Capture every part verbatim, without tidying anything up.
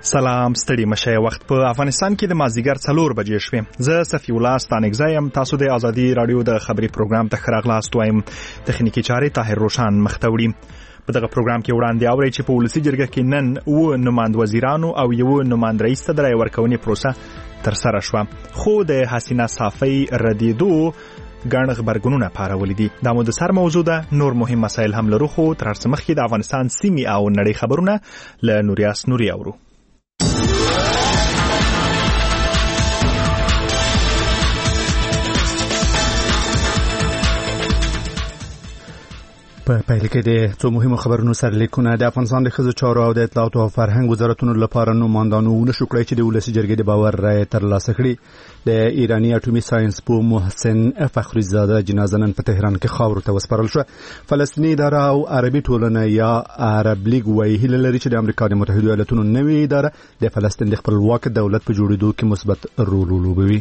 سلام ستړي مشه. وخت په افغانستان کې د مازیګر څلور بجې شوې. زه صفی الله ستانګزایم. تاسو د ازادي رادیو د خبري پروګرام ته خراغلاست وایم. تخنیکی چارې طاهر روشان مختوړي. په دغه پروګرام کې وړاندې اوري چې په ولسی جرګه کې نن و نماند وزیرانو او یو نماند رئیس ته د رای ورکونې پروسه تر سره شوه، خو د حسینه صافی ردیدو ګڼ غبرګونونه پارولې دي. دا مو د سر موضوع ده. نور مهم مسایل هم لرو، خو تر څه مخکې د افغانستان سیمې او نړۍ خبرونه له نوریاس نوري اورو. په پیل کې د څو مهمو خبرونو سرلیکونه. د افغانستان د ښځو چارو او د اطلاعات او فرهنګ وزارتونو لپاره نوماندانو ونشو کړی چې د ولسي جرګې د باور رای ترلاسه کړي. د ایرانی اټومي ساينس پوه محسن فخری زاده جنازه نن په تهران کې خاورو ته وسپارل شو. فلسطیني اداره او عربي ټولنه یا عرب لیگ وايي هیله لري چې د امریکا د متحده ایالاتونو نوې اداره د فلسطین د خپلواک دولت په جوړېدو کې مثبت رول ولوبوي.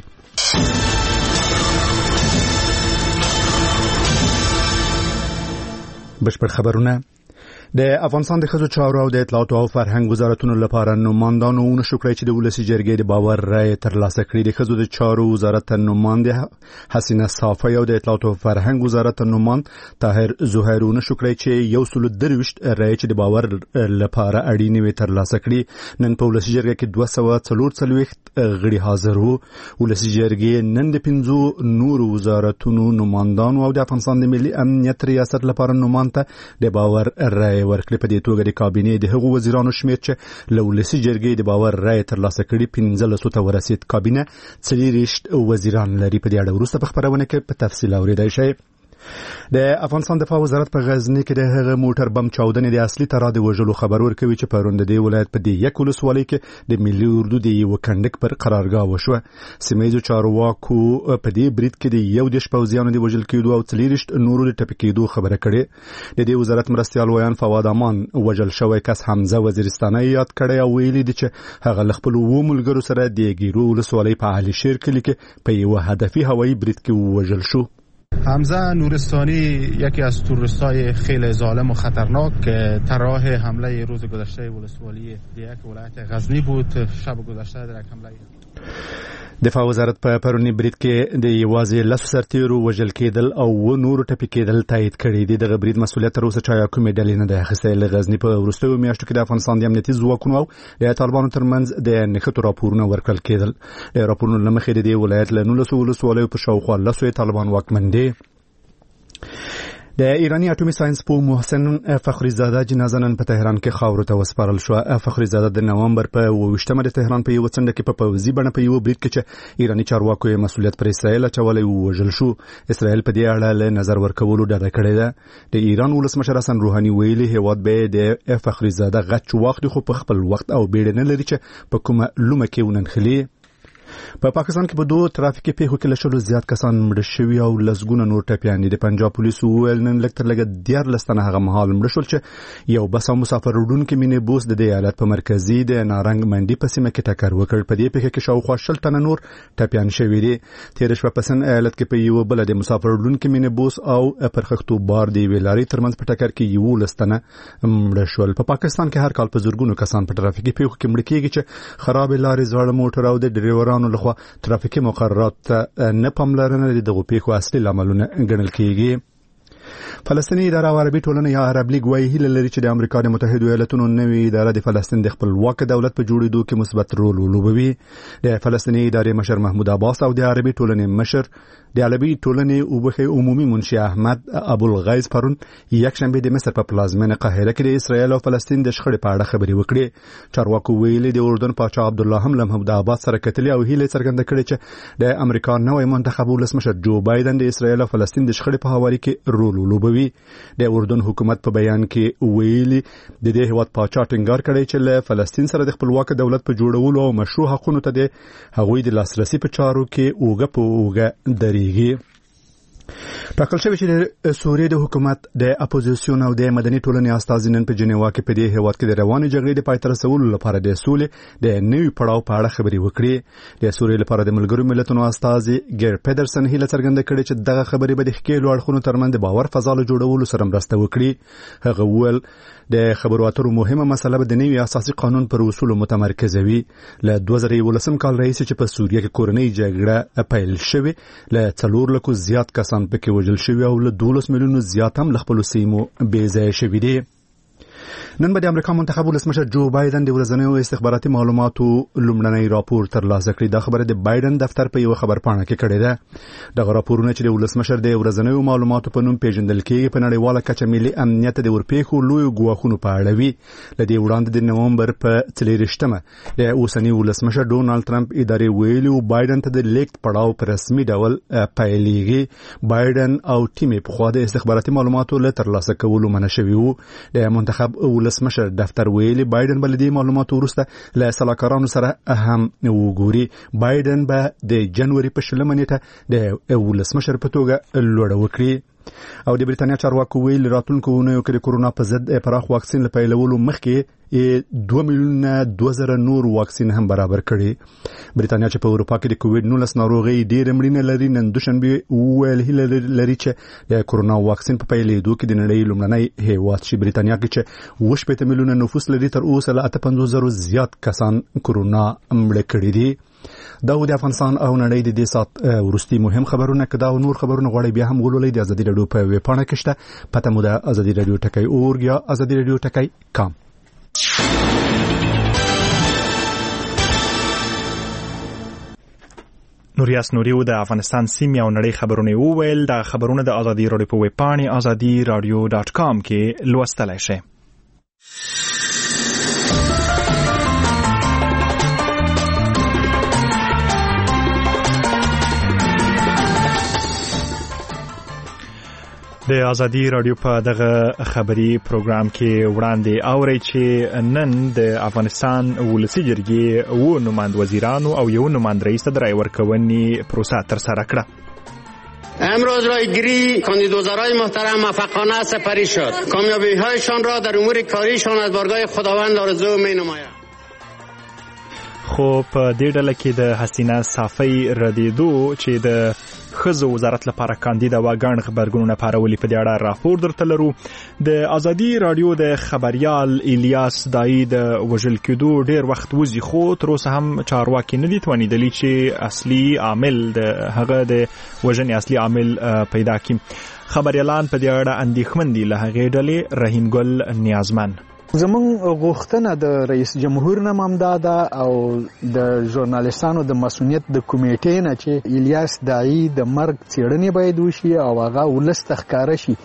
بشپړ خبرونه. د افغانستان د ښځو چارو او د اطلاعات او فرهنګ وزارتونو لپاره نوماندانو ونشو کړی چې د ولسي جرګې د باور رای ترلاسه کړي. د ښځو د چارو وزارت نوماند حسینه صافی او د اطلاعات او فرهنګ وزارت نوماند طاهر زهیر ونشو کړی چې یو سل درویشت رای چې د باور لپاره اړینې وي ترلاسه کړي. نن په ولسي جرګه کې دوه سوه څلور څلوېښت غړي حاضر وو. ولسي جرګې نن د پنځو نورو وزارتونو نوماندانو او د افغانستان د ملي امنیت ریاست لپاره نوماند ته د باور رای ورکړي. په دې توګه د کابینې د هغو وزیرانو شمېر چې له ولسي جرګې د باور رای ترلاسه کړي پنځلسو ته ورسید. کابینه څلېرویشت وزیران لري. په دې اړه وروسته په خبرونه کې په تفصیل اورېدای شئ. د افغانستان دفاع وزارت په غزنی کې د هغه موټر بم چاودنې د اصلي ترا د وژلو خبر ورکوي چې پرون د دې ولایت په دې یک ولسوالۍ کې د ملي اردو د یو کندک پر قرارګاه وشوه. سیمه‌ییزو چارواکو په دې برید کې د یو دېرش پوځیانو د وژل کېدو او څلېرویشت نورو د ټپي کېدو خبره کړې. د دې وزارت مرستیال ویان فواد امان وژل شوی کس حمزه وزیرستاني یاد کړی او ویلي دي چې هغه له خپلو اووه ملګرو سره د ګیرو ولسوالۍ په علي شیر کلي کې په یوه هدفي هوایي برید کې وژل شو. حمزه نورستانی یکی از تروریست‌های خیلی ظالم و خطرناک که در راه حمله روز گذشته ولسوالی یک ولایت غزنی بود. شب گذشته در یک حمله دفاع وزارت په پرونی برید کې د یوازې لسو سرتیرو وژل کېدل او و نورو ټپي کېدل تایید کړي دي. دغه برید مسؤلیت تر اوسه چا کومې ډلې نه ده اخیستی. له غزني په وروستیو میاشتو کې د افغانستان د امنیتي ځواکونو او د طالبانو ترمنځ د نښتو راپورونه ورکړل کېدل. د راپورونو له مخې د دې ولایت له نولسو ولسوالیو په شاوخوا لسو طالبان واکمن دي. د ایرانی اټومي ساينس پوه محسن فخری زاده جنازه نن په تهران کې خاورو ته وسپارل شو. فخری زاده د نوامبر په اوویشتمه د تهران په یو څنډه کې په پوځي بڼه په یو برید کې چې ایرانی چارواکو یې مسؤلیت پر اسرائیل اچولی ووژل شو. اسرائیل په دې اړه له نظر ورکولو ډډه کړې ده. د ایران ولسمشر حسن روحاني ویلي هیواد به د فخری زاده غچ واخلي خو په خپل وخت او بیړه نه لري چې په کومه لومه کې وننخلي. په پا پاکستان کې په دوه ترافیکي پیښو کې له شلو زیات کسان مړه شوي او لسګونه نور ټپیان دي. د پنجاب پولیسو وویل نن لږ تر لږه دیارلس تنه هغه مهال مړه شول چې یو بس او مسافر وړونکي مینې بوس د دې ایالت په مرکزي د نارنګ منډي په سیمه کې ټکر وکړ. په دې پیښه کې شاوخوا شل تنه نور ټپیان شوي دي. تېره شپه په سن ایالت کې په یوه بله د مسافر وړونکي مینې بوس او پر خښتو بار د یوې لارې ترمنځ په ټکر کې یولس تنه مړه شول. په پاکستان کې هر کال په زرګونو کسان په ترافیکي پیښو کې مړه کېږي چې خرابې لارې، زاړه موټر او د ډریورانو لخوا ترافیکي مقررات ته نه پاملرنه د دغو پیښو اصلي لاملونه ګڼل کېږي. فلسطیني اداره او عربي ټولنه یا عرب لیگ وايي هیله لري چې د امریکا د متحده ایالاتونو نوې اداره د فلسطین د خپلواک دولت په جوړېدو کې مثبت رول ولوبوي. د فلسطیني ادارې مشر محمود عباس او د عربي ټولنې مشر د عربي ټولنې اوبخي عمومي منشي احمد ابوالغیظ پرون یکشنبه د مصر په پلازمینه قاهره کې د اسرایل او فلسطین د شخړې په اړه خبرې وکړې. چارواکو ویلي د اردن پاچا عبدالله هم له محمود عباس سره کتلي او هیله څرګنده کړې چې د امریکا نوی منتخب ولسمشر جو بایدن د اسرایل او فلسطین د شخړې په هواري کې رول ولوبوي. د اردن حکومت په بیان کې ویلي د دې هیواد پاچا ټینګار کړی چې له فلسطین سره د خپلواک دولت په جوړولو او مشروع حقوقو ته د هغوی د لاسرسي په چارو کې اوږه په اوږه درېږي. ټاکل شوی چې سوریې د حکومت د اپوزیسیون او د مدني ټولنې استازي نن په جنیوا کې په دې هیواد کې د روانې جګړې د پای ته رسولو لپاره د سولې د نوي پړاو په اړه خبرې وکړې. د سوریې لپاره د ملګرو ملتونو استازي ګیر پیډرسن هیله څرګنده کړې چې دغه خبرې به د ښکېلو اړخونو ترمنځ د باور فضا له جوړولو سره مرسته وکړي. هغه وویل د خبرو اترو مهمه مسله به د نوي اساسي قانون پر اصولو متمرکزه وي. له دوه زره یولسم کال راهیسې چې په سوریه کې کورنۍ جګړه پیل شوې له څلور لکو زیات کسان پکې وژل شوي او له دولس میلیونو زیات هم له خپلو سیمو بې ځایه شوي دي. نن به د امریکا منتخب ولسمشر جو بایدن د ورځنیو استخباراتي معلوماتو لومړنی راپور ترلاسه کړی. دا خبره د بایدن دفتر په یو خبرپاڼه کې کړې ده. دغه راپورونه چې د ولسمشر د ورځنیو معلوماتو په نوم پیژندل کېږي په نړیواله کچه ملي امنیت د ورپېښو لویو ګواښونو په اړه وي. له دې وړاندې د نومبر په څلېرویشتمه د اوسني ولسمشر ډونالډ ټرمپ ادارې ویلي و بایدن ته د لیکت پړاو په رسمي ډول پیلېږي. بایدن او ټیم یې پخوا د استخباراتي معلوماتو له ترلاسه کولو منع شوي وو. د منتخب ولسمشر دفتر ویلي بایدن به له دې معلوماتو وروسته له سلاکارانو سره هم وګوري. بایدن به د جنوري په شلمه نیټه د ولسمشر په توګه لوړه وکړي. او د بریتانیا چارواکو ویل راتلونکو اونیو کې د کورونا په ضد پراخ واکسین له پیلولو مخکې دوه میلیونه دوه زره نور واکسین هم برابر کړي. بریتانیا چې په اروپا کې د کووډ نولس ناروغي ډېر مړینه لري نن دوشنبه ویل هیله لري چې د کورونا واکسین په پیلېدو کې د نړۍ لومړنی هیواد شي. بریتانیا کې چې اووه شپېته میلیونه نفوس لري تر اوسه له اته پنځوس زرو زیات کسان کورونا مړه کړي دي. دا د افغانستان او نړۍ د دې سات ورستي مهم خبرونه کدا او نور خبرونه غواړي بیا هم ولولئ د ازادي رادیو په ویب پاڼه کې شته. پته مو د ازادي رادیو ټکی اورګ یا ازادي رادیو ټکی کام. نوریاس نوریو د افغانستان سیمې او نړۍ خبرونه وویل. د خبرونه د ازادي رادیو په ویب پاڼه ازادي رادیو ډاټ کام کې لوستلای شئ. د ازادي رادیو په دغه خبري پروګرام کې وړاندې اوري چې نن د افغانستان ولسی جرګې و نماند وزیرانو او یو نماند رئیس ته رای ورکونې پروسه تر سره کړه. امروز رایگیری کاندیدوزارای محترم موفقانه سپری شد. کامیابی‌هایشان را در امور کاریشان از بارگاه خداوند آرزو می‌نمایم. خو په دې ډله کې د حسینه صافی ردیدو چې د خزو وزارت لپاره کاندیدا و غاڼ خبرګونونه پارولي په دې اړه راپور درته لرو. د ازادي رادیو د خبريال الیاس دای د وژل کېدو ډیر وخت وزي خو تر اوسه هم چارواکي نه دي توانیدلی چې اصلي عامل د هغه د وژنې اصلي عامل پیدا کړي. خبريالان په دې اړه اندېښمن دي. له هغې ډلې رحیم ګل نیازمن زمون غوښتنه د رئیس جمهور نه ممداده او د ژورنالیستانو د مسؤلیت د کمیټې نه چې الیاس دای د مرګ څېړنې باید وشي او هغه ولس ته ښکاره شي.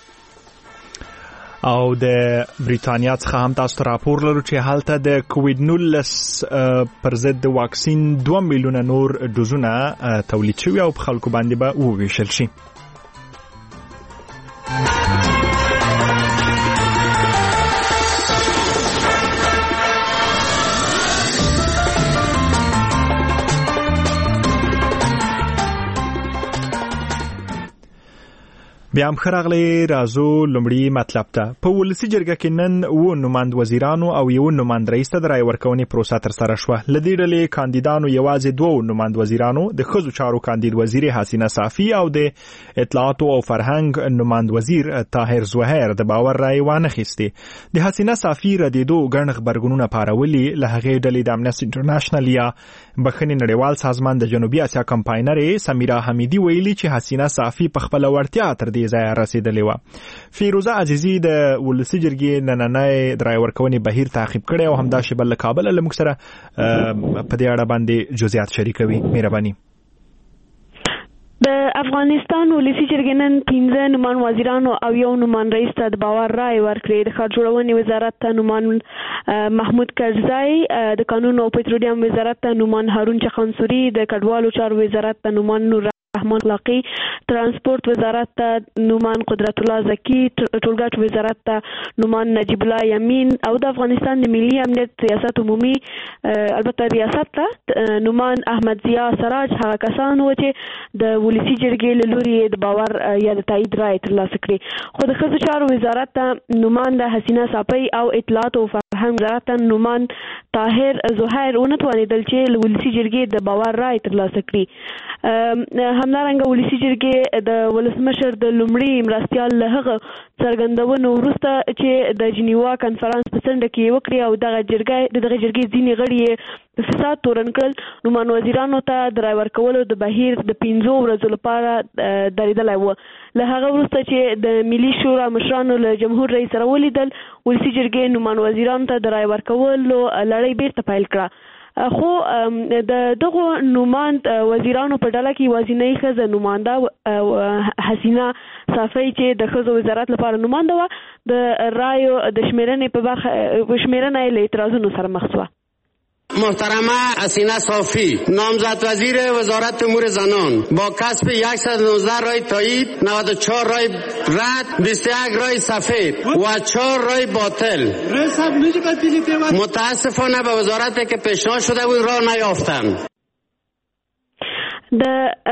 او د بریتانیا څخه هم تاسو راپور لرو چې هلته د کووډ نولس پر ضد د واکسین دوه میلیونه نور ډوزونه تولید شوي او په خلکو باندې به وویشل شي. بیا هم خراغلی رازو لمړی مطلب ته په ولسی جرګه کې نن و نماند وزیرانو او یو نماند رئیس ته رای ورکونې پروسه تر سره شوه. لدې ډلې کاندیدانو یوازې دوه نماند وزیرانو د خزو چارو کاندید وزیر حسینه صافی او د اطلاعات او فرهنګ نماند وزیر طاهر زوهر د باور رای وانه خسته. د حسینه صافی ردیدو غنغ خبرګونونه پارولي. له هغې ډلې د امنیست انټرنیشنل یا بخښنې نړیوال سازمان د جنوبي اسیا کمپاینر سمیرا حمیدی ویلي چې حسینه صافی په خپل ورتیا تر دې ځای رسیدلې و. فیروزه عزیزی د ولسی جرګې نننۍ درای ورکونې بهیر تعقیب کړي او همدا شی بل کابل له موږ سره په دې اړه باندې جزئیات شریکوي. مهرباني. د افغانستان ولسی جرګې نن پنځه نومان وزیرانو او یو نومان رئیس ته د باور رای ورکړي. د ښار جوړونې وزارت ته نومان محمود کرزی، د قانون او پټرولیم وزارت ته نومان هارون چخانسوري، د کډوالو چارو وزارت ته نومان نور رحمان لاقی، ترانسپورت وزارت ته نومان قدرت الله زکی، ټولګټ وزارت ته نومان نجیب الله یمین او د افغانستان د ملي امنیت ریاست عمومي البته ریاست ته نومان احمد ضیا سراج هغه کسان و چې د ولسی جرګې له لوري د باور یا د تایید رایې ترلاسه کړې. خو د ښځو چارو وزارت ته نومان د حسینه صافی او اطلاعات او فرهنګ وزارت ته نومان طاهر زهیر ونتوانېدل چې له ولسی جرګې د باور رایې ترلاسه کړي. همدارنګه ولسی جرګې د ولسمشر د لومړي مرستیال له هغه څرګندونو وروسته چې د جنیوا کنفرانس په څنډه کې وکړي او دغه جرګې د دغه جرګې ځینې غړي یې فساد تورن کړل، نومان وزیرانو ته د رای ورکولو د بهیر د پنځو ورځو لپاره درېدلی و. له هغه وروسته چې د ملي شورا مشرانو له جمهور رئیس سره ولیدل، ولسی جرګې نومان وزیرانو ته د رای ورکولو لړۍ بیرته پیل کړه. خو د دغه نومان وزیرانو په ډله کې یوازینۍ ښځه نماینده حسینه صافی چې د ښځو وزارت لپاره نماینده وه، د رایو د شمیرنې په برخه شمیرنه له اعتراضونو سره مخ شوه. محترمه حسینه صافی نامزد وزیر وزارت امور زنان با کسب صد و نوزده رای تایید، نود و چهار رای رد، بیست و یک رای سفید و چهار رای باطل متاسفانه به وزارتی که پیشنهاد شده بود راه نیافتند. د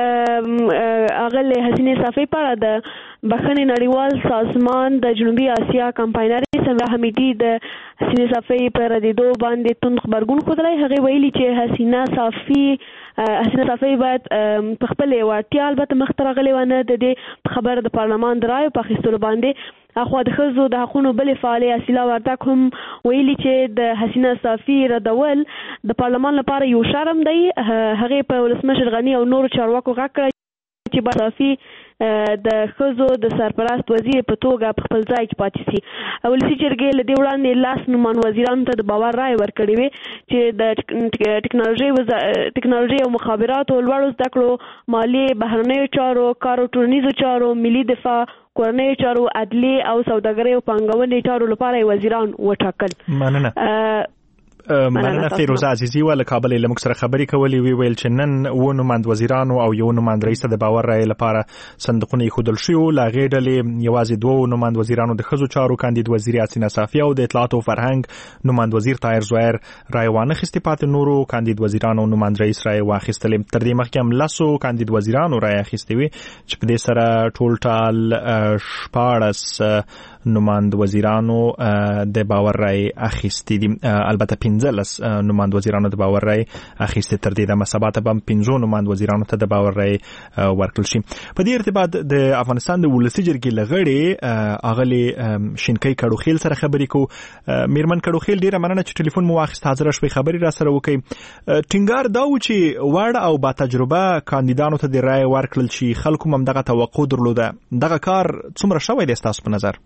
اغل حسینه صافی پر د بخښنې نړیوال سازمان د جنوبي اسیا کمپاینر سمرا حمیدي د حسینه صافی پر د دو باندې تند خبرګون خوده. هغه ویلي چې حسینه صافی حسینه صافی باید په خپل وړتیا البته مخ ته راغلی و نه د دې خبر د پارلمان د رایو په اخیستلو باندې. اخوا د ښځو د حقونو بلې فعالې اصیله وردک هم ویلي چې د حسینه صافی ردول د پارلمان لپاره یو شرم دی. هغې په ولسمشر غني او نورو چارواکو غږ کړی چې باید صافی د ښځو د سرپرست وزیر په توګه په خپل ځای کې پاتې شي. ولسي جرګې له دې وړاندې لاس نومان وزیرانو ته د باور رایې ورکړې وې چې د ټکنالوژي ټکنالوژي او مخابراتو، لوړو زده کړو، مالیې، بهرنیو چارو، کار او ټولنیزو چارو، ملي دفاع، کورنیو چارو، عدلیې او سوداګرۍ او پانګونې چارو لپاره وزیران وټاکل. مننه. مننه فیروزه عزیزی ول کابل له موږ سره خبرې کولې، وی ویل چې نن و نوماند وزیرانو او یو نوماند رئیس د باور رای لپاره صندوقونه خودل شو. لا غېډلې یوازې دوه نوماند وزیرانو د خزو چارو کاندید وزیر حسینه صافی او د اطلاعات او فرهنګ نوماند وزیر طاهر زهیر رای وانه خستې، پاتې نورو کاندید وزیرانو نوماند رئیس رای واخیستلې. تر دې مخکې هم لاسو کاندید وزیرانو رای اخیستې وي چې په دې سره ټول ټال شپاړس نوماند وزیرانو د باور رای اخیستې دي. البته پنځلس نوماند وزیرانو د باور رای اخیستې. تر دې د مسابقات هم پنځو نوماند وزیرانو ته د باور رای ورکړل شي. په دې ارتباط د افغانستان د ولسی جرګې لغړې اغلی شینکۍ کډوخیل سره خبرې کو. میرمن کډوخیل ډیره مننه چې ټلیفون مو واخیست، حاضر شوي خبرې را سره وکړي. ټینګار دا و چې وړ او با تجربه کاندیدانو ته د رای ورکړل شي، خلکو هم دغه توقع درلوده. دغه کار څومره شوی دی ستاسو په نظر؟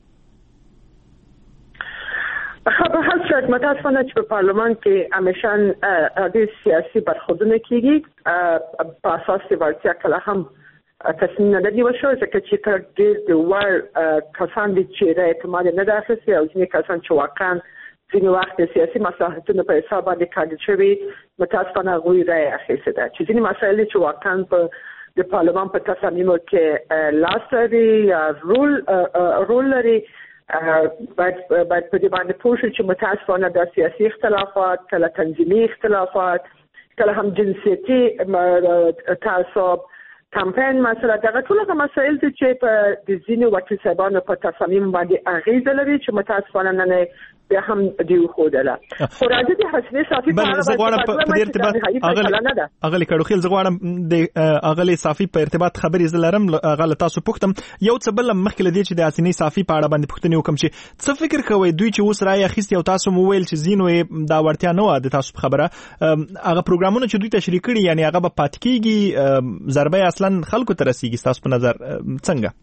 خب هر صورت متاسفانه چې په پارلمان کې همیشه د سیاسي برخوردونه کېږي په اساس د وړتیا کله هم تصمیم نه دی وشو، ځکه چې تر ډېر د وړ کسان دي چې د اعتماد نه ده اخیستې او ځینې کسان چې واقعا ځینې وخت د سیاسي مصلحتونو په حساب باندې کاندید شوي، متاسفانه هغوی رایې اخیستې ده. چې ځینې مسایل دي چې واقعا په د پارلمان په تصامیمو کې لاس لري یا رول رول لري، باید باید په دې باندې پوه شو چې متاسفانه د سیاسي اختلافات، کله تنظیمي اختلافات، کله هم جنسیتي تعصب، کمپاین مسله، دغه ټول هغه مسایل دي چې په د ځینو وکیل صاحبانو په تصامیم باندې اغیزه لري چې متاسفانه نه بیا هم دی خوده. خو راځي د حسینه صافی په اړه په دې ارتباط اغلی کډوخیل زغواړم د اغلی صافی په ارتباط خبرې زلرم اغل تاسو پوښتم یو څه بل مخکې لدی چې د حسینه صافی په اړه باندې پوښتنه وکم چې څه فکر کوي دوی چې اوس رای اخیستي او تاسو مو ویل چې زینو دا ورتیا نه و د تاسو خبره هغه پروګرامونه چې دوی تشریح کړي یعنی هغه په پات کېږي ضربه اصلا خلکو ته رسیږي تاسو په نظر څنګه؟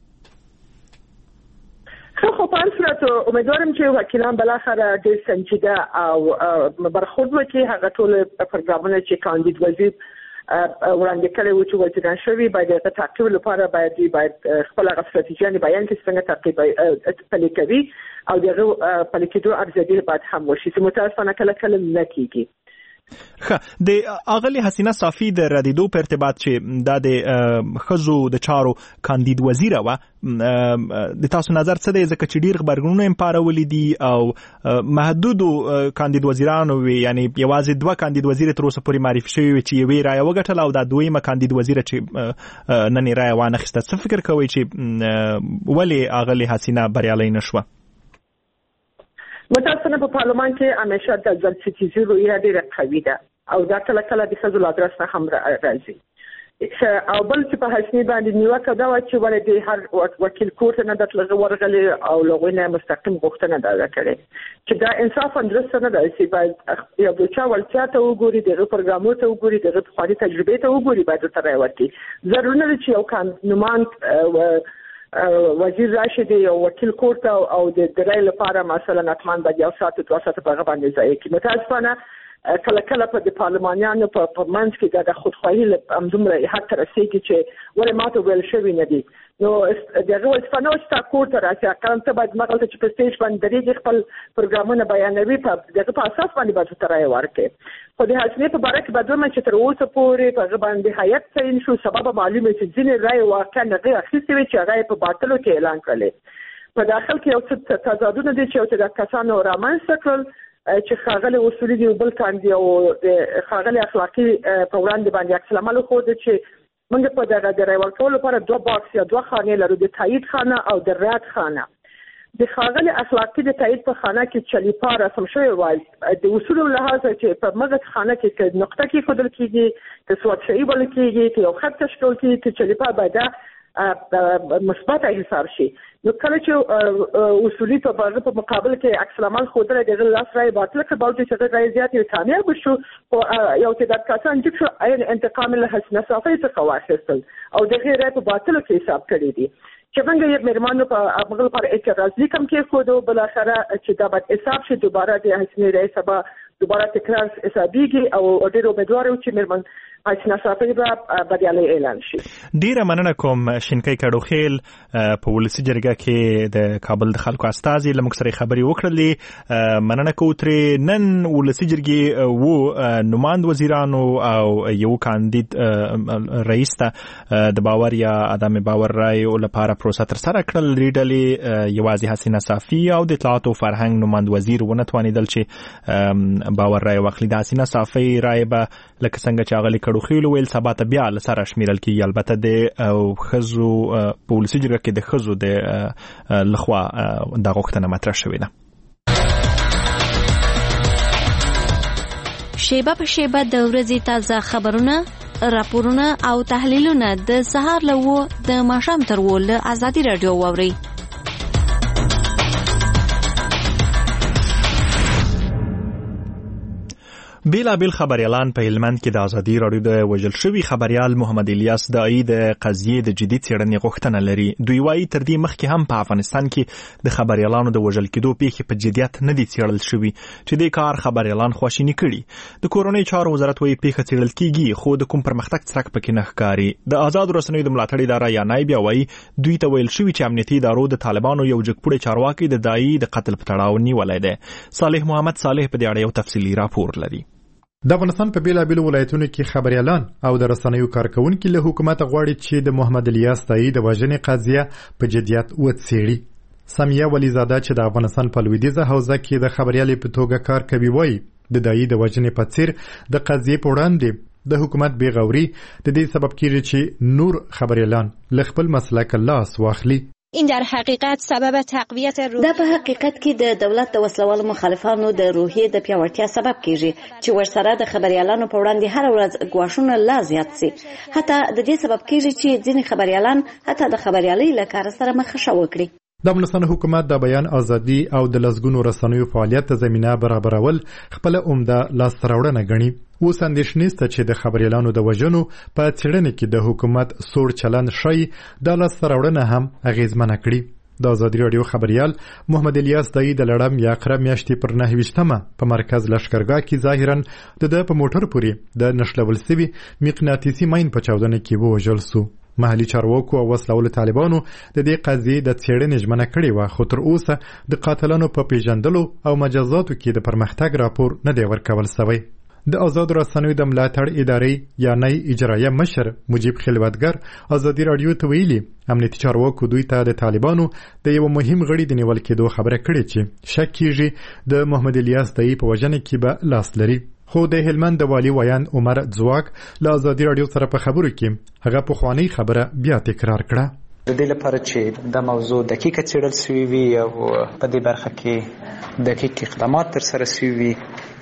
خو په هر صورت امیدوارم چې وکیلان بالاخره ډېر سنجیده او برخورد وکړي. هغه ټول پروګرامونه چې کاندید وزیر وړاندې کړي وو چې وزیران شوي باید د تعقیب لپاره باید باید خپل استراتیژي بیان کړي څنګه تعقیب پلي کوي او دغه پلي کېدو ارزیابي باید هم وشي چې متاسفانه کله کله نه کېږي. ښه د اغلی حسینه صافی د ردیدو په ارتباط چې دا د خزو د چارو کاندید وزیر و د تاسو نظر څه دی ځکه چې ډیر خبرګونونه هم پارولې دي او محدود کاندید وزیرانو وي یعنی یوازې دوه کاندید وزیر تر اوسه پورې معرفي شوی وي چې یوې رایه وګټله او دا دویمه کاندید وزیر چې نن رایه وانخیسته. څه فکر کوئ چې ولې اغلی حسینه بریالۍ نشوه؟ متاسفانه په پارلمان کې همیشه د ځل ستیزي رویه ډیره قوي ده او دا کله کله د ښځو له ادرس نه هم راځي. او بل چې په حسینه باندې نیوکه دا وه چې ولې د هر وکیل کور ته نه درتلغه ورغلي او له هغوی نه مستقیم غوښتنه ده کړې چې دا انصافا درسته نه ده چې باید یو د چا وړتیا ته وګوري، د هغه پروګرامونو ته وګوري، د هغه پخواني تجربې ته وګوري، باید ورته رایه ورکړي. ضروري نه ده چې یو قانونمند وزیر راشي د یو وکیل کور ته او د درای لپاره مثلا اتمان باید یو ساعت دوه ساعت په هغه باندې ځای کې. متاسفانه کله کله په د پارلمانیانو په منځ کې د خودخواهي همدومره حد ته رسېږي چې ولې ماته ویل شوي نه دي. نو دغه وظیفه ستا کور ته راشي اقل ته باید مغلته چې په سټیج باندې درېږي خپل پروګرامونه بیانوي په دغه په اساس باندې باید ورته رایه ورکړي. خو د حسینې په باره کې باید ووایم چې تر اوسه پورې په هغه باندې هیات تعیین شو. سبب معلومه چې ځینې رایې واقعا هغې اخیستې وې چې هغه یې په باطلو کې اعلان کړلې. په داخل کې یو څه تضادونه دي چې یو څه د کسانو رامنځته کړل چې ښاغلي اصولي دي بل کاندي او د ښاغلي اخلاقي په وړاندې باندې عکس العمل وښوده چې موږ په دغه د رایې ورکولو لپاره دوه باکس یا دوه خانې لرو، د تایید خانه او د رد خانه. د ښاغلي اخلاقي د تایید په خانه کې چلیپا رسم شوی وای د اصولو لحاظه چې په مغه خانه کې که نقطه کېښودل کېږي، که سوادشاهي بلل کېږي، که یو خط تشکیل کېږي، که چلیپا باید مثبت حساب شي. نو کله چې اصولي په هغه په مقابل کې عکس العمل ښودلی د هغه لاس رایې باطله کړه، باوجود چې هغه رایې زیاتې کامیابه شو. خو یو تعداد کسان جګ شو عین انتقام له حسینه صافۍ څخه واخیستل او د هغې رایې په باطلو کې حساب کړي دي. چې څنګه یې مېرمنو په هغه لپاره اعتراض لیک هم کېښودو، بالاخره چې دا باید حساب شي، دوباره د حسینې رایې سبا دوباره تکرار حسابېږي او ډېر امیدوار یو چې مېرمن حسینه صافۍ به بریالۍ اعلان شي. ډیره مننه کوم شینکۍ کډوخیل په ولسي جرګه کې د کابل د خلکو استازي له موږ سره خبرې وکړلې. مننه کوو ترې. نن ولسي جرګې وو نماند وزیرانو او یو کاندید رئیس ته د باور یا عدم باور رایو لپاره پروسه ترسره کړل. درې ډلې یوازې حسینه صافی او د اطلاعات او فرهنګ نماند وزیر ونه توانېدل چې باور رای واخلي. د حسینه صافی رای به لکه څنګه چې هغه کډوخیل ویل سبا ته بیا له سره شمیرل کېږي. البته د ښځو په ولسي جرګه کې د ښځو د لخوا دا غوښتنه مطرح شوې ده. شیبه په شیبه د ورځې تازه خبرونه، راپورونه او تحلیلونه د سهار له اوه د ماښام تر اوه له ازادي راډیو واورئ. بیلا بیل خبریالان په هلمند کې د ازادي راډیو د وژل شوي خبریال محمد الیاس داعی د قضیې د جدي څېړنې غوښتنه لري. دوی وایي تر دې مخکې هم په افغانستان کې د خبریالانو د وژل کېدو پیښې په جدیت نه دي څېړل شوي چې دې کار خبریالان خواشیني کړي. د کورنۍ چارو وزارت وایي پیښه څېړل کېږي خو د کوم پرمختګ څرک پکې نه ښکاري. د آزادو رسنیو د ملاتړ اداره یا نایب وایي دوی ته ویل شوي چې امنیتي ادارو د طالبانو یو جګپوړی چارواکي د داعی د قتل په تړاو نیولی دی. صالح محمد صالح په دې اړه یو تفصیلي راپور لري. د افغانستان په بیلابیلو ولایتونو کې خبریالان او د رسنیو کارکونکي له حکومت غواړي چې د محمد الیاس داعی د وژنې قضیه په جدیت وڅېړي. سمیه ولیزاده چې د افغانستان په لویدیځه حوزه کې د خبریالۍ په توګه کار کوي وایي د داعی د وژنې په څیر د قضیې په وړاندې د حکومت بې غوري د دې سبب کیږي چې نور خبریالان له خپل مسلک لاس واخلي. این در حقیقت سبب تقویت روح دا په حقیقت کې د دولت د وسلوالو مخالفانو د روحیې د پیاوړتیا سبب کیږي چې ورسره د خبریالانو په وړاندې هر ورځ ګواښونه لا زیات سي. حتی د دې سبب کیږي چې ځینې خبریالان حتی د خبریالۍ له کار سره مخه وکړي. د افغانستان حکومت د بیان ازادي او د لسګونو رسنیو فعالیت ته زمینه برابرول خپل عمده لاسته راوړنه ګڼي. اوس اندېښنې شته چې د خبریالانو د وژنو په څېړنې کې د حکومت سوړ چلند ښایي دا لاسته راوړنه هم اغېزمنه کړي. د ازادي راډیو خبریال محمد الیاس داعی د لړم یا اقره میاشتې پر نهه ویشتمه په مرکز لښکرګاه کې ظاهرا د ده په موټر پورې د نښلول سوي مقناطیسي ماین په چاودنه کې ووژل سو. محلي چارواکو او وسلوالو طالبانو د دې قضیې د څېړنې ژمنه کړې وه خو تر اوسه د قاتلانو په پیژندلو او مجازاتو کې د پرمختګ راپور نه دی ورکول سوی. د آزاد رسنیو د ملاتړ ادارې یا نئی اجرایه مشر مجیب خلوتګر ازادي رادیو ته ویلي امنیتي چارواکو دوی ته د طالبانو د یو مهم غړي د نیول کېدو خبره کړې چې شک کیږي د محمد الیاس دای په وژنه کې به لاس لري. خو د هلمند د والی ویان عمر ځواک له ازادي رادیو سره په خبرو کې هغه پخوانی خبره بیا تکرار کړه. د دې لپاره چې د موضوع دقیقه څېړل شوې وي او په دې برخه کې دقیق اقدامات تر سره شوي وي،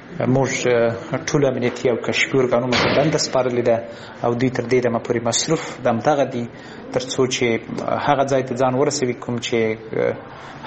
موږ ټول امنیتي او کشفي ارګانونو ته دنده سپارلې ده او دوی تر دې دمه پورې مصروف د همدغه دي تر څو چې هغه ځای ته ځان ورسوي کوم چې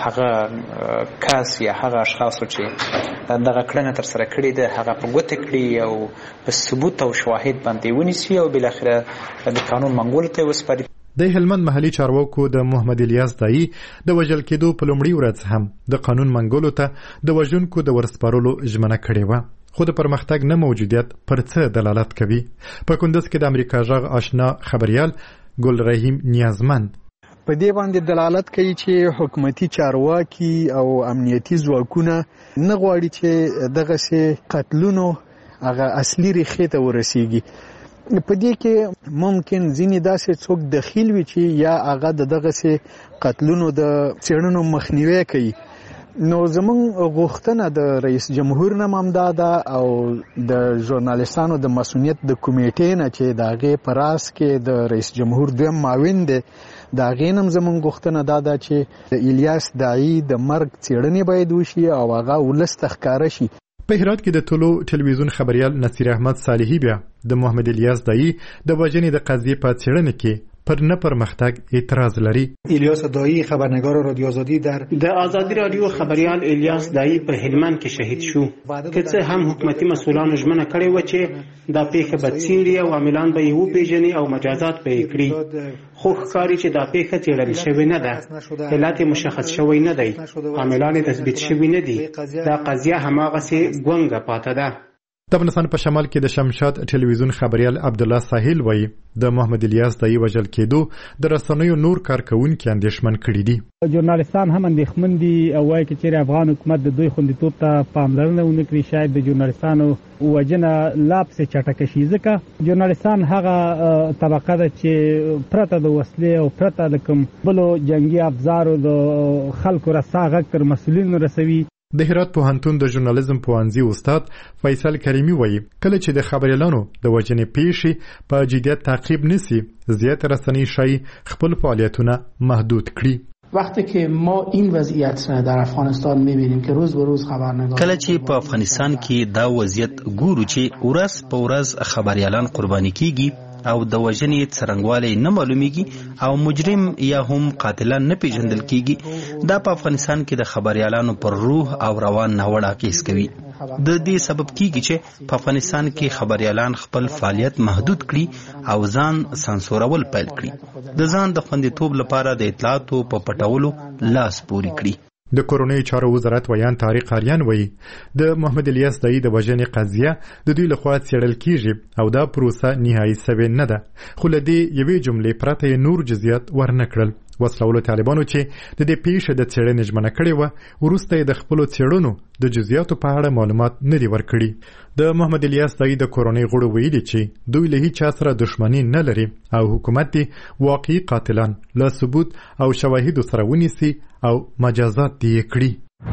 هغه کس یا هغه اشخاصو چې دغه کړنه تر سره کړې ده هغه په ګوته کړي او په ثبوت او شواهد باندې ونیسي او بالاخره د قانون منګولو ته وسپاري. د هلمند محلي چارواکو د محمد الیاس دای د وژل کېدو په لومړي ورځ هم د قانون منګولو ته د وژونکو د ورسپارلو ژمنه کړې وه، خو د پرمختګ نه موجودیت پر څه دلالت کوي؟ په کندز کې د امریکا غږ آشنا خبريال ګل رحیم نیازمند په دې باندې دلالت کوي چې حکومتي چارواکي او امنیتي ځواکونه نه غواړي چې دغه سي قتلونو هغه اصلي ریښې ته ورسیږي. په دې کې ممکن ځینې داسې څوک دخیل وي چې یا هغه د دغه سي قتلونو د څېړنو مخنیوي کوي. نو زموږ غوښتنه د رئیس جمهور نه ممدا ده او د ژورنالیستانو د مسؤلیت د کمیټې نه چې د هغې په راس کې د رئیس جمهور دویم معاون دی د هغې نه زموږ غوښتنه دا ده چې د الیاس داعي د مرګ څېړنې باید وشي او هغه ولس ته ښکاره شي. په هرات کې د ټولو ټلویزیون خبريال نصیر احمد صالحي بیا د محمد الیاس داعي د وژنې د قضیې په څېړنه کې پر نه پرمختګ اعتراض لري. الیاس داعی خبرنگار رادیو آزادی در د آزادی رادیو خبریال الیاس داعی په هلمند کې شهید شو. که څه هم حکومتي مسؤلانو ژمنه کړې و چې دا پیښه به څېړي او عاملان به یې وپېژني او مجازات به یې کړي، خو ښکاري چې دا پیښه څېړل شوې نه ده، علت یې مشخص شوی نه دی، عاملان یې تثبیت شوي نه دي، دا قضیه هماغسې ګونګه پاته ده. د افغانستان په شمال کې د شمشاد ټلویزیون خبريال عبدالله ساحل وایي د محمد الیاس داعي وژل کېدو د رسنیو نور کارکونکي اندېښمن کړي دي. ژورنالیستان هم اندېښمن دي او وایي چې افغان حکومت د دوی خوندیتوب ته پاملرنه ونه کړي، شاید د ژورنالیستانو وژنه لا پسې چټکه شي، ځکه ژورنالیستان هغه طبقه ده چې پرته د وسلې او پرته د کوم بلو جنگي افزارو د خلکو رسا غږ تر مسؤلینو رسوي. د هرات پوهنتون د ژورنالیزم پوهنځي استاد فیصل کریمي وایي کله چې د خبريالانو د وژنې پیښې په جدیت تعقیب نسی زیات رسنۍ شای خپل فعالیتونه محدود کړي. وقتی که ما این وضعیت در افغانستان میبینیم که روز به روز خبرنگار کله چې په افغانستان کې دا وضعیت ګورو چې ورځ په ورځ خبريالان قرباني کیږي او د وژنې څرنګوالی نه معلومیږي او مجرم یا هم قاتلان نه پیژندل کیږي، دا په افغانستان کې د خبريالانو پر روح او روان ناوړه اغېز کوي. د دې سبب کیږي چې په افغانستان کې خبريالان خپل فعالیت محدود کړي او ځان سانسورول پیل کړي، د ځان د خوندیتوب لپاره د اطلاعاتو په پټولو لاس پوري کړي. د کورونی چارو وزارت ویان طارق اریان وایي د محمد الیاس داعي د وژنې قضیه د دوی لخوا څېړل کیږي او دا پروسه نهایي سوې نه ده، خو له دې یوې جملې پرته نور جزئیات ورنه کړل. وسلوالو طالبانو چې د دې پیښې د څېړنې ژمنه کړې وه وروسته یې د خپلو څېړنو د جزئیاتو په اړه معلومات نه دي ورکړي. د محمد الیاس داعي د کورنۍ غړو ویلي چې دوی له هیچا سره دښمني نه لري او حکومت دې واقعي قاتلان له ثبوت او شواهدو سره ونیسي او مجازات دې کړي.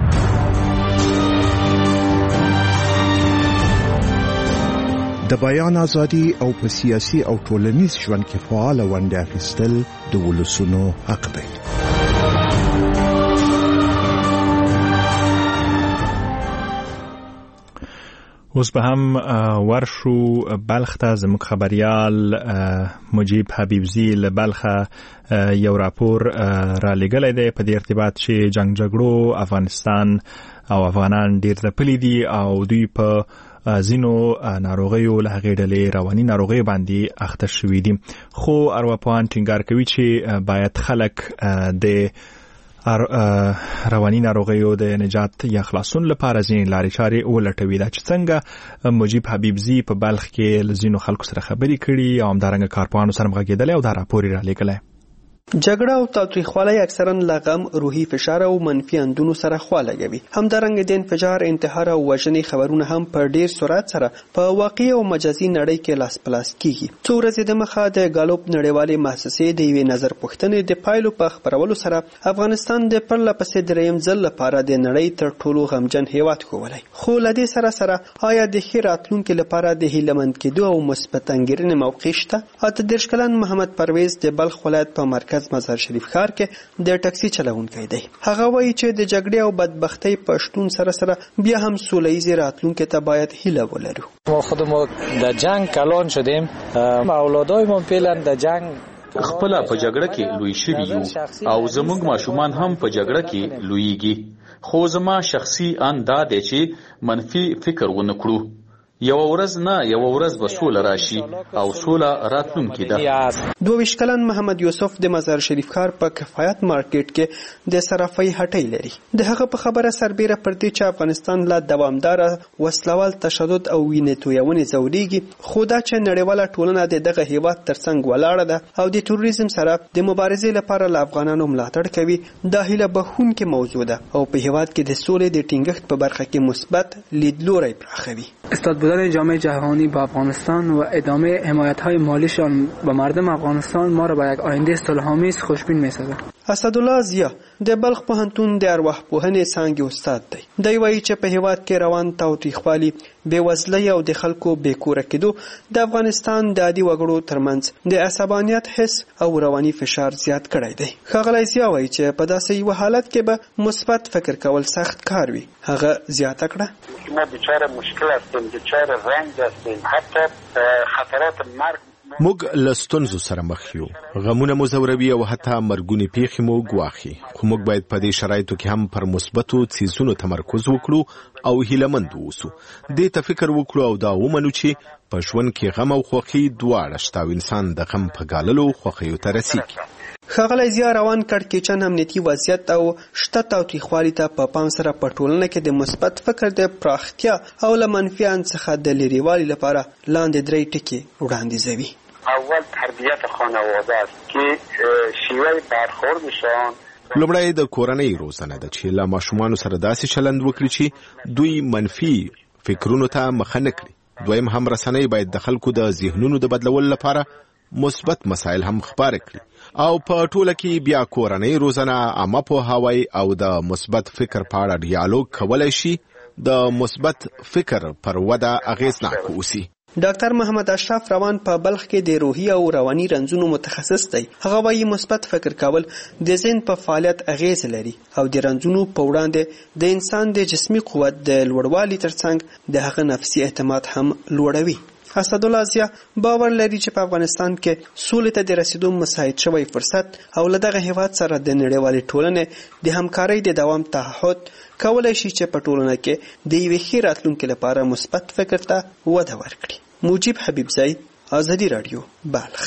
د بیان ازادي او په سیاسي او ټولنیز ژوند کې فعال ونډه اخیستل د ولسونو حق دی. اوس به هم ورشو بلخ ته زموږ خبريال مجیب حبیبزی له بلخه یو راپور را لګلې دی په دې ارتباط چې جنگ جګړو افغانستان او افغانان ډیر ځپلي دي او دوی په زینو ناروغیو له هغې ډلې رواني ناروغیو باندې اخته شوي دي، خو ارواپوهان ټینګار کوي چې باید خلک د رواني ناروغیو د نجات یا خلاصون لپاره ځینې لارې چارې ولټوي. دا چې څنګه مجیب حبیبزی په بلخ کې له ځینو خلکو سره خبرې کړي او همدارنګه کارپوهانو سره مغږېدلی او دا راپور یې رالېږلی. جګړه او تاوتریخوالی اکثرا له غم، روحي فشار او منفي اندونو سره خوا لګوي. همدارنګه د انفجار، انتحار او وژنې خبرونه هم په ډیر سرعت سره په واقعي او مجازي نړۍ کې لاس پلاس کیږي. څو ورځې دمخه د ګالوپ نړیوالې مؤسسې د یوې نظر پوښتنې د پایلو په خپرولو سره افغانستان د پرله پسې دریم ځل لپاره د نړۍ تر ټولو غمجن هیواد ښوولی. خو له دې سره سره آیا د ښې راتلونکي لپاره د هیلهمند کېدو او مثبت انګیرنې موقع شته؟ اته دېرش کلن محمد پرویز د بلخ ولایت په مرکز مزار شریف ښار کې د ټکسي چلوونکی دی. هغه وایي چې د جګړې او بدبختۍ په شتون سره سره بیا هم سوله ییزې راتلونکي ته باید هیله ولرو. ما خودمون در جنگ کلان شدیم، اولادایمون فعلا در جنگ خپل په جګړه کې لوی شوي یو او زموږ ماشومان هم په جګړه کې لویږي. خو زما شخصي ان دا دی چې منفي فکر ونه کړو. یو ورځ نه یو ورځ به سوله راشي او سوله راتلونکې ده. دوه ویشت کلن محمد یوسف د مزار شریف ښار په کفایت مارکیټ کې د صرافۍ هټۍ لري. د هغه په خبره سربیره پر دې چې افغانستان له دوامداره وسلوال تشدد او وینې تویونې ځورېږي، خو دا چې نړیواله ټولنه د دغه هیواد ترڅنګ ولاړه ده او د تروریزم سره د مبارزې لپاره له افغانانو ملاتړ کوي، دا هیله بښونکې موضوع ده او په هیواد کې د سولې د ټینګښت په برخه کې مثبت لیدلوری پراخوي. بودن جامعه جهانی با افغانستان و ادامه حمایت‌های مالیشان به مردم افغانستان ما را به یک آینده صلح‌آمیز خوشبین می‌سازد. اسدالله زیا د بلخ پوهنتون د ارواحپوهنې څانګې استاد دی. دی وایي چې په هیواد کې روان تاوتریخوالي، بېوزلۍ او د خلکو بېکوره کېدو د افغانستان د عادي وګړو ترمنځ د عصبانیت حس او رواني فشار زیات کړی دی. ښاغلی زیا وایي چې په داسې یو حالت کې به مثبت فکر کول سخت کار وي. هغه زیاته کړه: ما دچار مشکل هستیم، دچار رنج هستیم، حتی خطرات مرګ موږ له ستونزو سره مخ یو. غمونه مو ځوروي او حتی مرګونې پیښې مو ګواښي. خو موږ باید په دې شرایطو کې هم پر مثبتو څیزونو تمرکز وکړو او هیلهمند اوسو. دې ته فکر وکړو او دا ومنو چې په ژوند کې غم او خوښي دواړه شته او انسان د غم په ګاللو خوښیو ته رسیږي. ښاغلی زیا روان کړکېچن امنیتي وضعیت او شته تاوتریخوالي ته په پام سره په ټولنه کې د مثبت فکر د پراختیا او له منفي اند څخه د لرېوالي لپاره لاندې درې ټکي وړاندیزوي. اول تربیت خانواده است که شیوه برخوردشان لومړی د کورنۍ روزنه ده چې له ماشومانو سره داسې چلند وکړي چې دوی منفي فکرونو ته مخه نه کړي. دویم هم رسنۍ باید د خلکو د ذهنونو د بدلولو لپاره مثبت مسایل هم خپاره کړي او په ټوله کې بیا کورنۍ روزنه، عامه پوهاوی او د مثبت فکر په اړه ډیالوګ کولی شي د مثبت فکر پر وده اغیزناک اوسي. ډاکټر محمد اشرف روان په بلخ کې د روحي او رواني رنځونو متخصص دی. هغه وایي مثبت فکر کول د ذهن په فعالیت اغیز لري او د رنځونو په وړاندې د انسان د جسمي قوت د لوړوالي ترڅنګ د هغه نفسي اعتماد هم لوړوي. اسدالله زیا باور لري چې په افغانستان کې سولې ته د رسیدو مساعد شوی فرصت او له دغه هیواد سره د نړیوالې ټولنې د همکارۍ د دوام تعهد کولی شي چې په ټولنه کې د یوې ښې راتلونکي لپاره مثبت فکر ته وده ورکړي. موجب حبیبزی، آزادي رادیو، بلخ.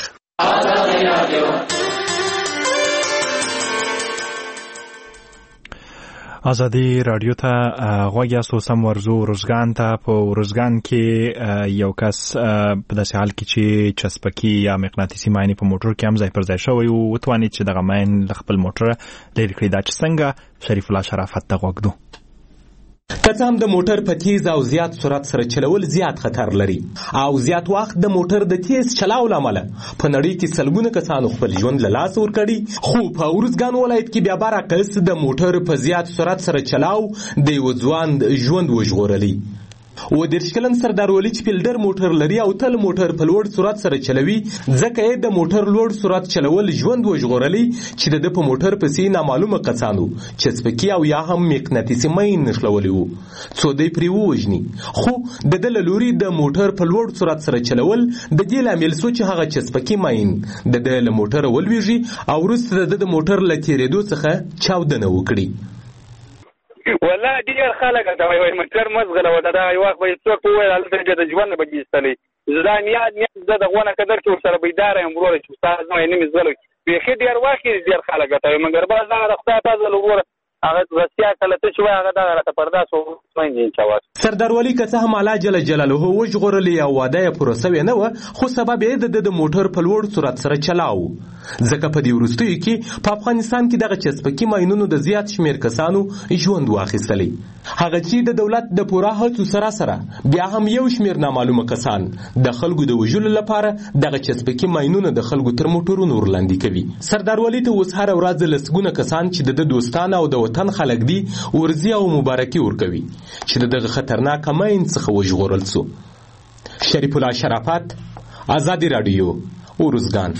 آزادي رادیو ته غوږ یاستو. سم ورزو ورزګان ته. په ورزګان کې یو کس په داسې حال کې چې چسپکي یا مقناطیسي ماینې په موټر کې هم ځای پر ځای شوی و وتوانید چې دغه ماین له خپل موټره لرې کړي. دا چې څنګه شریف الله شرافت ته غوږ دو. که څه هم د موټر په تیز او زیات سرعت سره چلول زیات خطر لري او زیات وخت د موټر د تیز چلاو لامل په نړۍ کې سلګونه کسانو خپل ژوند له لاسه ورکړي، خو په ورزګان ولایت کې بیا برعکس د موټر په زیات سرعت سره چلاو د یو ځوان ژوند وژغورلی. و دېرش کلن سردار ولی چې فیلډر موټر لري او تل موټر په لوړ سرعت سره چلوي، ځکه یې د موټر لوړ سرعت چلول ژوند وژغورلی چې د په موټر پسې نامعلومه کسانو چسپکي او یا هم مقناطیسي ماین نښلولی وو څو دی پرې ووژني. خو د ده له لوري د موټر په لوړ سرعت سره چلول د دې لامل سو چې هغه چسپکي ماین د ده له موټره ولویږي او وروسته د ده د موټر له تېرېدو څخه چاودنه وکړي. والله ډېر خلک دا وایي موټر مزغله وه دا یو وخت به یې څوک وویل هلته د ژوند نه به دې ایستلی. زه دا نیاد نیاد زه د غونه قدر کې ورسره بیداره یم وروره چې استاد نه وایي نه مې زغلی بیخي ډېر وخت یې ډېر خلک ګټوي مګر بس دغه د خدای فضل وګوره هغه رسیا کله ته چې وایي هغه دغه راته پرداس مطمئن دي انشاءالله. سردار ولی که څه هم الله جل جلاله وژغورلی او واده یې پوره سوې نه وه، خو سبب یې د د موټر په لوړ سرعت سره چلاو. ځکه په دې وروستیو کې په افغانستان کې دغه چسپکي ماینونو د زیات شمیر کسانو ژوند واخیستلی. هغه چې د دولت د پوره هڅو سره سره بیا هم یو شمیر نامعلومه کسان د خلکو د وژلو لپاره دغه چسپکي ماینونه د خلکو تر موټرونو ورلاندې کوي. سردار ولی ته اوس هره ورځ لسګونه کسان چې د دوستان او د وطن خلک دي ورځي او مبارکي ورکوي چې دغه خطرناک ماین څخه وژغورل سو. شریف الله شرافت، آزادی رادیو، اوروزګان.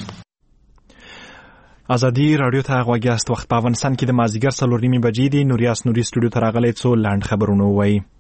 ازادي رادیو ته غوږی است. وخت په افغانستان کې د مازیګر څلور نیمې بجې دي. نوریاس نوري سټوډیو ته راغلی څو لاند خبرونه وایي.